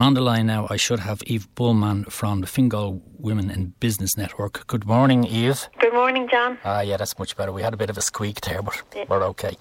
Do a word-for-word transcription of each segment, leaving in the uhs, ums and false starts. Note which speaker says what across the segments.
Speaker 1: On the line now, I should have Eve Bullman from the Fingal Women in Business Network. Good morning, Eve.
Speaker 2: Good morning, John.
Speaker 1: Ah, yeah, that's much better. We had a bit of a squeak there, but yeah. We're okay.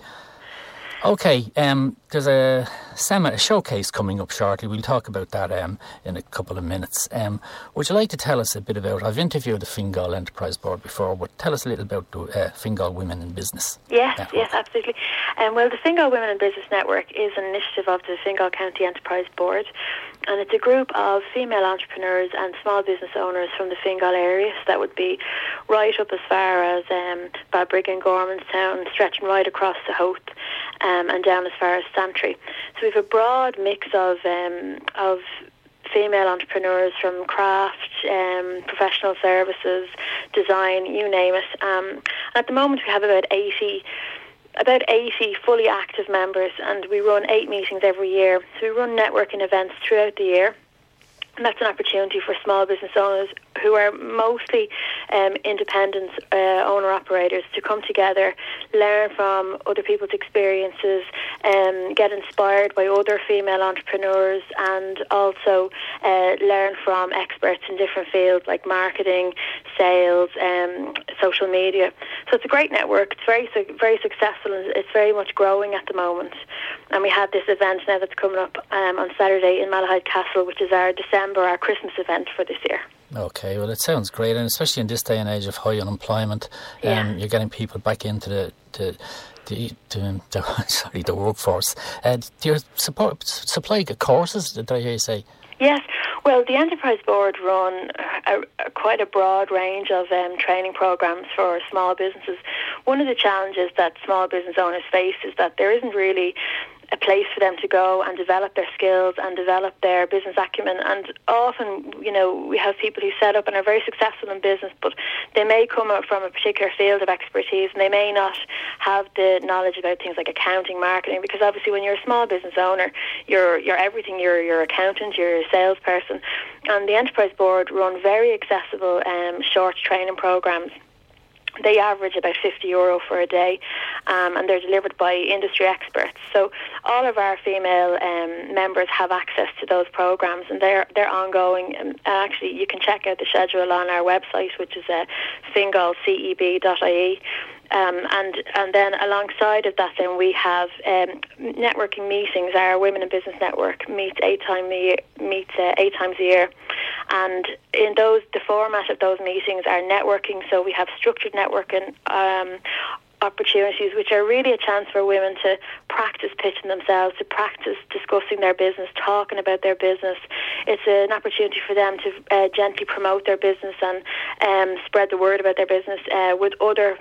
Speaker 1: Okay, um, there's a, semi- a showcase coming up shortly. We'll talk about that um, in a couple of minutes. Um, would you like to tell us a bit about, I've interviewed the Fingal Enterprise Board before, but tell us a little about the uh, Fingal Women in Business
Speaker 2: Yes,
Speaker 1: Network.
Speaker 2: yes, absolutely. Um, well, the Fingal Women in Business Network is an initiative of the Fingal County Enterprise Board, and it's a group of female entrepreneurs and small business owners from the Fingal area. So that would be right up as far as um, Balbriggan, Gormanstown, stretching right across the Howth, um, and down as far as Santry. So we have a broad mix of um, of female entrepreneurs from craft, um, professional services, design, you name it. Um, and at the moment we have about eighty about eighty fully active members, and we run eight meetings every year. So we run networking events throughout the year, and that's an opportunity for small business owners who are mostly um, independent uh, owner-operators to come together, learn from other people's experiences, um, get inspired by other female entrepreneurs, and also uh, learn from experts in different fields like marketing, sales, um, social media. So it's a great network. It's very, su- very successful, and it's very much growing at the moment. And we have this event now that's coming up um, on Saturday in Malahide Castle, which is our December, our Christmas event for this year.
Speaker 1: Okay, well, it sounds great, and especially in this day and age of high unemployment,
Speaker 2: yeah.
Speaker 1: um, you're getting people back into the the the, the, the sorry the workforce. Uh, do you support supply courses? Did I hear you say?
Speaker 2: Yes. Well, the Enterprise Board run a, a, quite a broad range of um, training programs for small businesses. One of the challenges that small business owners face is that there isn't really a place for them to go and develop their skills and develop their business acumen. And often, you know, we have people who set up and are very successful in business, but they may come up from a particular field of expertise, and they may not have the knowledge about things like accounting, marketing, because obviously when you're a small business owner, you're you're everything. You're your accountant, you're a salesperson. And the Enterprise Board run very accessible um, short training programs. They average about fifty euro for a day, um, and they're delivered by industry experts. So all of our female um, members have access to those programs, and they're they're ongoing. And actually, you can check out the schedule on our website, which is uh, fingal ceb dot I E. Um, and and then alongside of that, then we have um, networking meetings. Our Women in Business Network meets eight times a year, meets uh, eight times a year, and in those, the format of those meetings are networking. So we have structured networking um, opportunities, which are really a chance for women to practice pitching themselves, to practice discussing their business, talking about their business. It's an opportunity for them to uh, gently promote their business and um, spread the word about their business uh, with other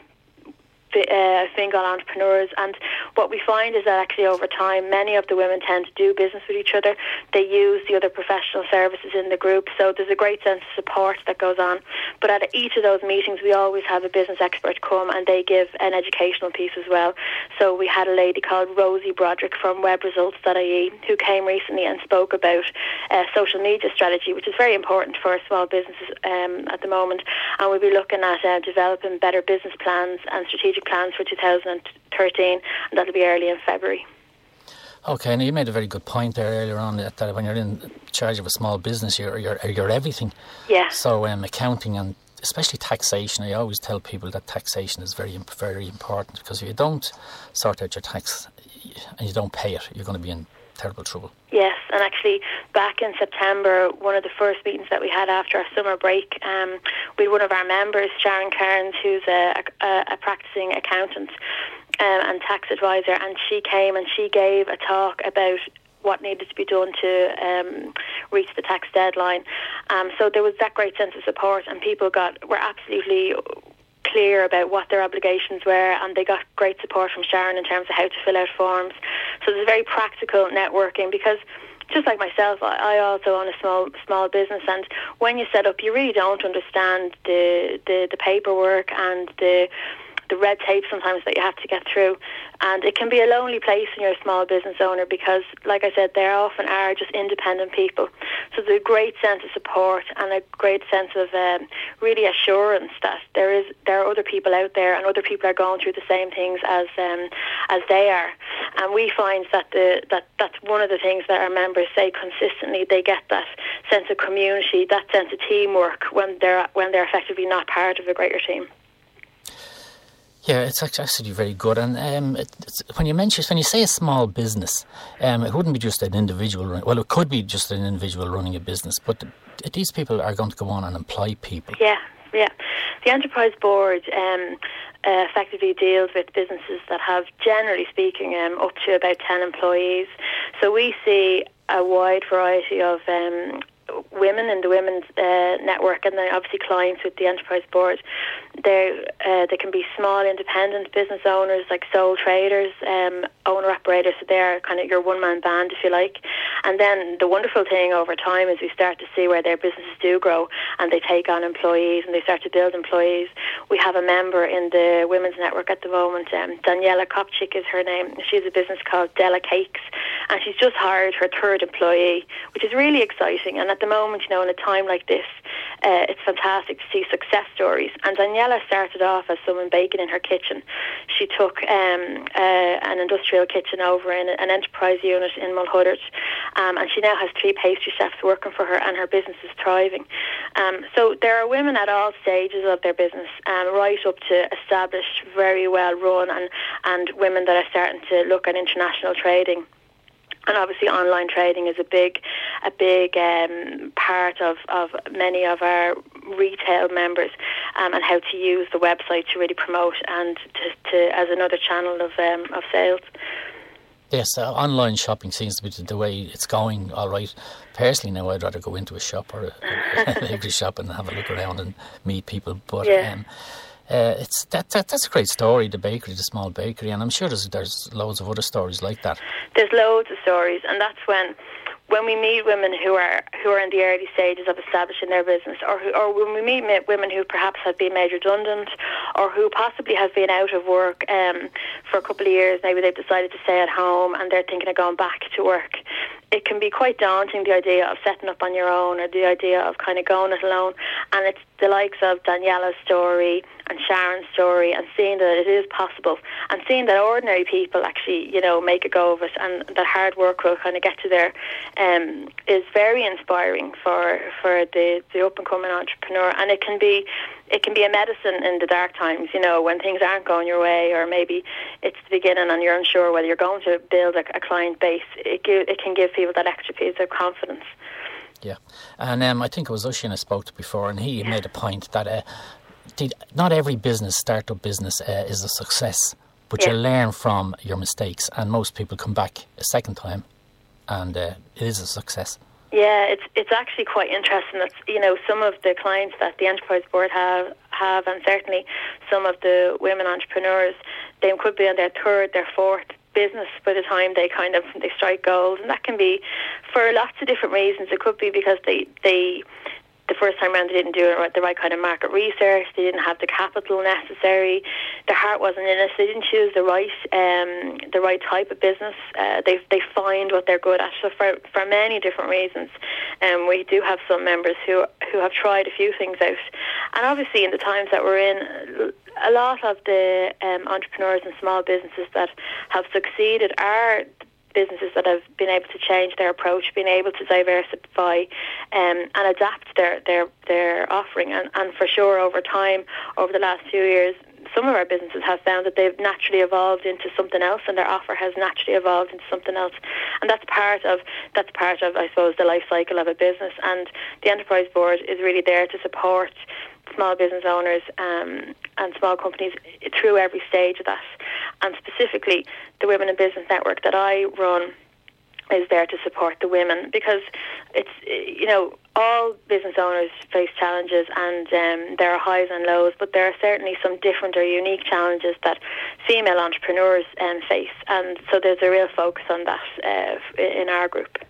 Speaker 2: Uh, Fingal entrepreneurs. And what we find is that actually over time many of the women tend to do business with each other. They use the other professional services in the group, so there's a great sense of support that goes on. But at each of those meetings we always have a business expert come, and they give an educational piece as well. So we had a lady called Rosie Broderick from web results dot I E who came recently and spoke about uh, social media strategy, which is very important for small businesses um, at the moment. And we'll be looking at uh, developing better business plans and strategic plans for two thousand thirteen, and that'll be early in February.
Speaker 1: Okay, now you made a very good point there earlier on that, that when you're in charge of a small business, you're you're, you're everything.
Speaker 2: Yeah.
Speaker 1: So um, accounting and especially taxation, I always tell people that taxation is very very important, because if you don't sort out your tax and you don't pay it, you're going to be in terrible trouble.
Speaker 2: Yes, and actually back in September, one of the first meetings that we had after our summer break, um, we had one of our members, Sharon Cairns, who's a, a, a practicing accountant um, and tax advisor, and she came and she gave a talk about what needed to be done to um, reach the tax deadline. Um, so there was that great sense of support, and people got were absolutely clear about what their obligations were, and they got great support from Sharon in terms of how to fill out forms. So there's very practical networking, because just like myself, I, I also own a small small business, and when you set up, you really don't understand the, the, the paperwork and the the red tape sometimes that you have to get through. And it can be a lonely place when you're a small business owner because, like I said, they often are just independent people. So there's a great sense of support and a great sense of um, really assurance that there is there are other people out there and other people are going through the same things as um, as they are. And we find that the that that's one of the things that our members say consistently. They get that sense of community, that sense of teamwork when they're when they're effectively not part of a greater team.
Speaker 1: Yeah, it's actually very good. And um, it, it's, when you mention, when you say a small business, um, it wouldn't be just an individual. Run, well, it could be just an individual running a business, but the, these people are going to go on and employ people.
Speaker 2: Yeah, yeah. The Enterprise Board um, uh, effectively deals with businesses that have, generally speaking, um, up to about ten employees. So we see a wide variety of um, women in the women's uh, network, and then obviously clients with the Enterprise Board. They uh, they can be small independent business owners, like sole traders, um, owner operators. So they're kind of your one man band, if you like. And then the wonderful thing over time is we start to see where their businesses do grow and they take on employees and they start to build employees. We have a member in the women's network at the moment. Um, Daniela Kopchik is her name. She has a business called Della Cakes, and she's just hired her third employee, which is really exciting. And at the moment, you know, in a time like this, uh, it's fantastic to see success stories. And Daniela started off as someone baking in her kitchen. She took um, uh, an industrial kitchen over in an enterprise unit in Mulhuddart, um, and she now has three pastry chefs working for her, and her business is thriving. Um, so there are women at all stages of their business, um, right up to established, very well run, and, and women that are starting to look at international trading. And obviously online trading is a big a big um, part of, of many of our retail members, um, and how to use the website to really promote and to, to as another channel of um, of sales.
Speaker 1: Yes, uh, online shopping seems to be the way it's going, all right. Personally now I'd rather go into a shop or a, a bakery shop and have a look around and meet people. But yeah. um, Uh, it's that, that that's a great story, the bakery, the small bakery, and I'm sure there's there's loads of other stories like that.
Speaker 2: There's loads of stories, and that's when when we meet women who are who are in the early stages of establishing their business, or who, or when we meet women who perhaps have been made redundant, or who possibly have been out of work um, for a couple of years. Maybe they've decided to stay at home and they're thinking of going back to work. It can be quite daunting, the idea of setting up on your own, or the idea of kind of going it alone. And it's the likes of Daniela's story and Sharon's story, and seeing that it is possible, and seeing that ordinary people actually, you know, make a go of it, and that hard work will kind of get you there, um, is very inspiring for for the, the up and coming entrepreneur. And it can be it can be a medicine in the dark times, you know, when things aren't going your way, or maybe it's the beginning and you're unsure whether you're going to build a, a client base. It give, it can give people that extra piece of confidence.
Speaker 1: Yeah, and um, I think it was Oisin I spoke to before, and he yeah. made a point that uh, the, not every business, startup business, uh, is a success, but yeah. you learn from your mistakes, and most people come back a second time, and uh, it is a success.
Speaker 2: Yeah, it's it's actually quite interesting that, you know, some of the clients that the Enterprise Board have, have, and certainly some of the women entrepreneurs, they could be on their third, their fourth business by the time they kind of they strike gold, and that can be for lots of different reasons. It could be because they they the first time around they didn't do the right kind of market research, they didn't have the capital necessary, their heart wasn't in it, they didn't choose the right um, the right type of business. Uh, they they find what they're good at. So for for many different reasons, um, we do have some members who who have tried a few things out, and obviously in the times that we're in, a lot of the um, entrepreneurs and small businesses that have succeeded are businesses that have been able to change their approach, been able to diversify um, and adapt their, their, their offering. And, and for sure, over time, over the last few years, some of our businesses have found that they've naturally evolved into something else, and their offer has naturally evolved into something else. And that's part of, that's part of, I suppose, the life cycle of a business. And the Enterprise Board is really there to support small business owners um, and small companies through every stage of that. And specifically, the Women in Business Network that I run is there to support the women, because it's, you know, all business owners face challenges, and um, there are highs and lows, but there are certainly some different or unique challenges that female entrepreneurs um, face, and so there's a real focus on that uh, in our group.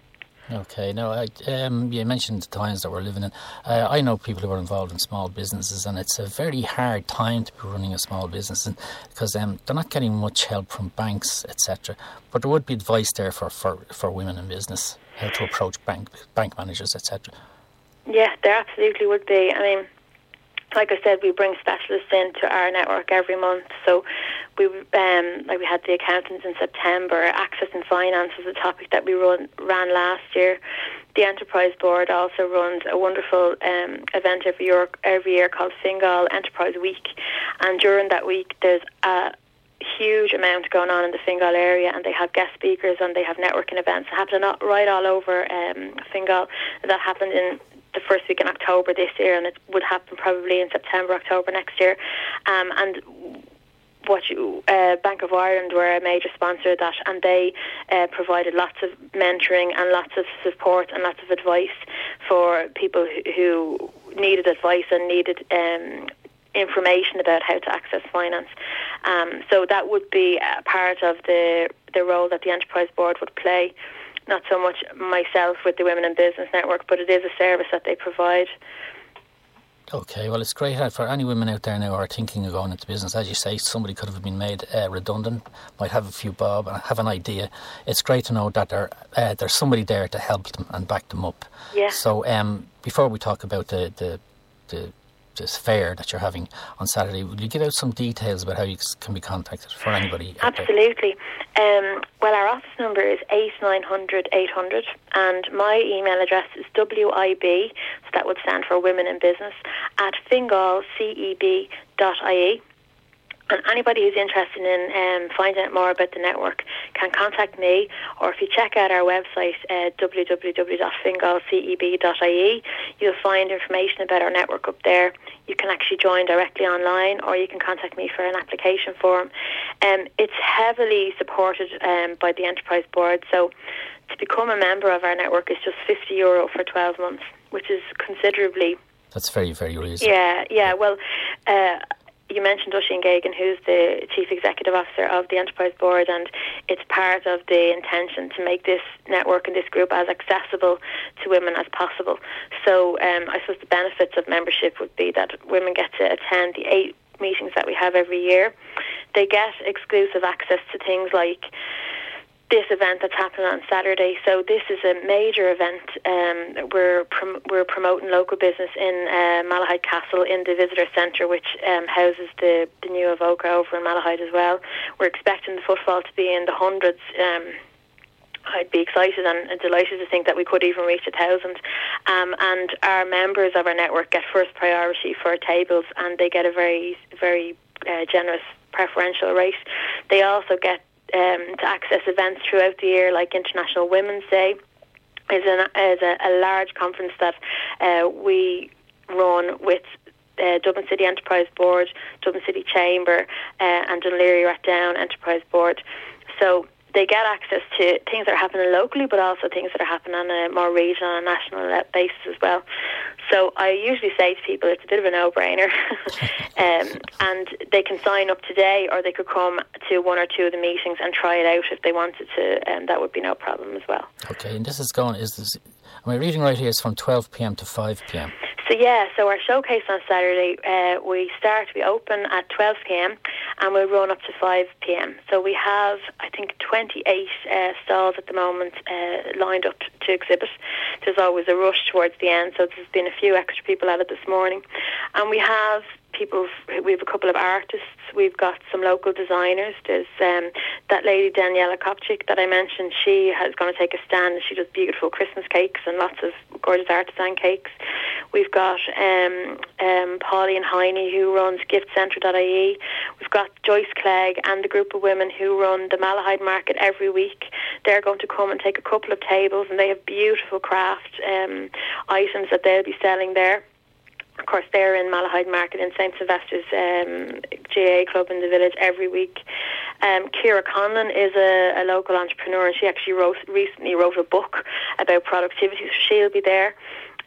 Speaker 1: Okay, now I, um, you mentioned the times that we're living in. Uh, I know people who are involved in small businesses, and it's a very hard time to be running a small business, and because um, they're not getting much help from banks, et cetera. But there would be advice there for, for, for women in business, how to approach bank bank managers, et cetera.
Speaker 2: Yeah, there absolutely would be. I mean, like I said, we bring specialists into our network every month. So we um, like we had the accountants in September. Access and finance was a topic that we run, ran last year. The Enterprise Board also runs a wonderful um, event every year, every year called Fingal Enterprise Week. And during that week, there's a huge amount going on in the Fingal area, and they have guest speakers and they have networking events happening right all over um, Fingal. That happened in the first week in October this year, and it would happen probably in September, October next year. Um, and what you, uh, Bank of Ireland were a major sponsor of that, and they uh, provided lots of mentoring and lots of support and lots of advice for people who, who needed advice and needed um, information about how to access finance. Um, so that would be a part of the the role that the Enterprise Board would play. Not so much myself with the Women in Business Network, but it is a service that they provide.
Speaker 1: Okay, well, it's great for any women out there now who are thinking of going into business. As you say, somebody could have been made uh, redundant, might have a few bob and have an idea. It's great to know that there, uh, there's somebody there to help them and back them up.
Speaker 2: Yeah.
Speaker 1: So um, before we talk about the, the, the this fair that you're having on Saturday, will you give out some details about how you can be contacted for anybody?
Speaker 2: Absolutely. Um, well, our office number is eight nine hundred eight hundred, and my email address is W I B, so that would stand for Women in Business, at fingal ceb dot I E. And anybody who's interested in um, finding out more about the network can contact me, or if you check out our website, uh, w w w dot fingal ceb dot I E, you'll find information about our network up there. You can actually join directly online, or you can contact me for an application form. Um, it's heavily supported um, by the Enterprise Board, so to become a member of our network is just fifty euro for twelve months, which is considerably...
Speaker 1: That's very, very reasonable.
Speaker 2: Yeah, yeah, well... Uh, You mentioned Oisin Geoghegan, who's the Chief Executive Officer of the Enterprise Board, and it's part of the intention to make this network and this group as accessible to women as possible. So um, I suppose the benefits of membership would be that women get to attend the eight meetings that we have every year. They get exclusive access to things like this event that's happening on Saturday. So this is a major event. Um, we're prom- we're promoting local business in uh, Malahide Castle in the visitor centre, which um, houses the, the new Avoca over in Malahide as well. We're expecting the footfall to be in the hundreds. Um, I'd be excited and delighted to think that we could even reach a thousand. Um, and our members of our network get first priority for tables, and they get a very, very uh, generous preferential rate. They also get Um, to access events throughout the year, like International Women's Day is, an, is a, a large conference that uh, we run with uh, Dublin City Enterprise Board, Dublin City Chamber uh, and Dún Laoghaire Rathdown Enterprise Board. So they get access to things that are happening locally, but also things that are happening on a more regional and national basis as well. So I usually say to people it's a bit of a no-brainer. um, and they can sign up today, or they could come to one or two of the meetings and try it out if they wanted to, and that would be no problem as well.
Speaker 1: Okay, and this is going, is this, am I reading right here, it's from twelve p.m. to five p.m.
Speaker 2: So yeah, so our showcase on Saturday, uh, we start, we open at twelve p.m. and we run up to five p.m. So we have, I think, twenty-eight uh, stalls at the moment uh, lined up to exhibit. There's always a rush towards the end, so there's been a few extra people at it this morning. And we have people, we have a couple of artists, we've got some local designers. There's um, that lady Daniela Kopchik that I mentioned. She is going to take a stand, and she does beautiful Christmas cakes and lots of gorgeous artisan cakes. We've got um, um, Pauline Heine, who runs gift centre dot I E. We've got Joyce Clegg and the group of women who run the Malahide Market every week. They're going to come and take a couple of tables, and they have beautiful craft um, items that they'll be selling there. Of course, they're in Malahide Market in Saint Sylvester's um, G A A club in the village every week. Um, Ciara Conlon is a, a local entrepreneur, and she actually wrote recently wrote a book about productivity, so she'll be there.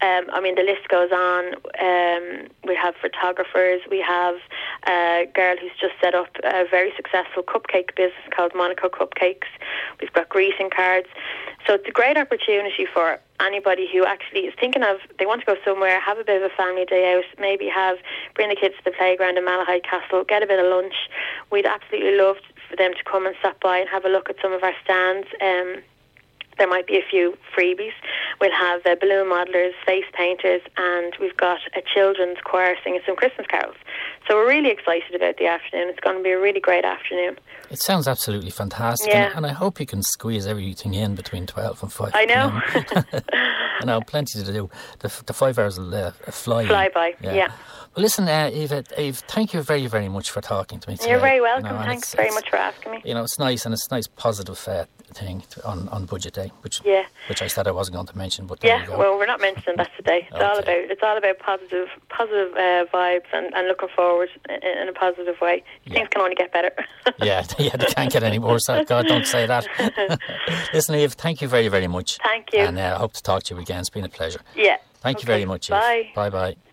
Speaker 2: Um, I mean, the list goes on. Um, we have photographers. We have a girl who's just set up a very successful cupcake business called Monaco Cupcakes. We've got greeting cards. So it's a great opportunity for anybody who actually is thinking of, they want to go somewhere, have a bit of a family day out, maybe have, bring the kids to the playground in Malahide Castle, get a bit of lunch. We'd absolutely love for them to come and stop by and have a look at some of our stands. Um, there might be a few freebies. We'll have uh, balloon modelers, face painters, and we've got a children's choir singing some Christmas carols. So we're really excited about the afternoon. It's going to be a really great afternoon.
Speaker 1: It sounds absolutely fantastic,
Speaker 2: Yeah.
Speaker 1: and, and I hope you can squeeze everything in between twelve and five.
Speaker 2: I know.
Speaker 1: I know, plenty to do. The, the five hours will uh, fly.
Speaker 2: Fly by, yeah. yeah.
Speaker 1: Well, listen, uh, Eva, Eve, thank you very, very much for talking to me today.
Speaker 2: You're very welcome.
Speaker 1: You know,
Speaker 2: Thanks
Speaker 1: it's,
Speaker 2: very
Speaker 1: it's,
Speaker 2: much for asking me.
Speaker 1: You know, it's nice, and it's a nice positive uh, thing to, on, on Budget Day, which
Speaker 2: yeah.
Speaker 1: which I said I wasn't going to mention, but there
Speaker 2: yeah,
Speaker 1: you go.
Speaker 2: Well, we're not mentioning that today. It's
Speaker 1: Okay.
Speaker 2: all about it's all about positive positive uh, vibes and, and looking forward in, in a positive way.
Speaker 1: Yeah.
Speaker 2: Things can only get better.
Speaker 1: yeah, yeah, they can't get any worse. God, don't say that. Listen, Eve, thank you very, very much.
Speaker 2: Thank you.
Speaker 1: And I uh, hope to talk to you again. It's been a pleasure.
Speaker 2: Yeah.
Speaker 1: Thank
Speaker 2: okay.
Speaker 1: you very much, Eve.
Speaker 2: Bye.
Speaker 1: Bye-bye.